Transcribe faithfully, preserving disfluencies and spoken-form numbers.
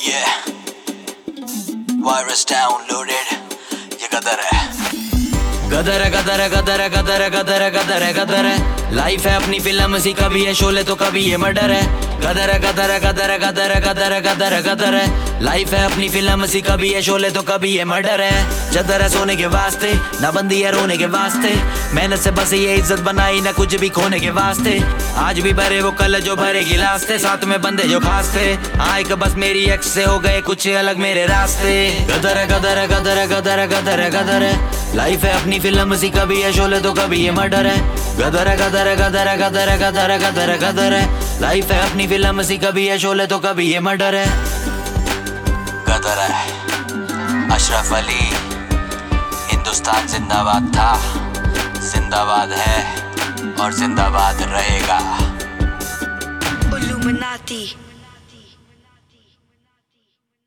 Yeah, virus downloaded. ये गदर है, गदर है, गदर है, गदर है, गदर है, गदर है, गदर है, गदर है। लाइफ है अपनी फिल्म सी, कभी है शोले तो कभी ये मर्डर है। गदर है, गदर है, गदर है, गदर है, गदर है, गदर है, गदर है। लाइफ है अपनी फिल्म सी, कभी है शोले तो कभी ये मर्डर है। चदर है सोने के वास्ते, ना बंदी है रोने के वास्ते। मेहनत से बस ये इज्जत बनाई, ना कुछ भी खोने के वास्ते। आज भी भरे वो कल जो भरे गिलास थे, साथ में बंदे जो खास थे। आए कि बस मेरी एक्स से हो गए कुछ अलग मेरे रास्ते। गदर है, गदर है, गदर है, गदर है, गदर है, गदर है। लाइफ है अपनी फिल्म सी, कभी है शोले तो कभी ये मर्डर है। गदर है, गदर है, गदर है, गदर है, गदर है, गदर है, गदर है। लाइफ है अपनी फिल्म सी, कभी है शोले तो कभी ये मर्डर है। गदर है अशरफ अली, हिंदुस्तान जिंदाबाद था, जिंदाबाद है और जिंदाबाद रहेगा। Illuminati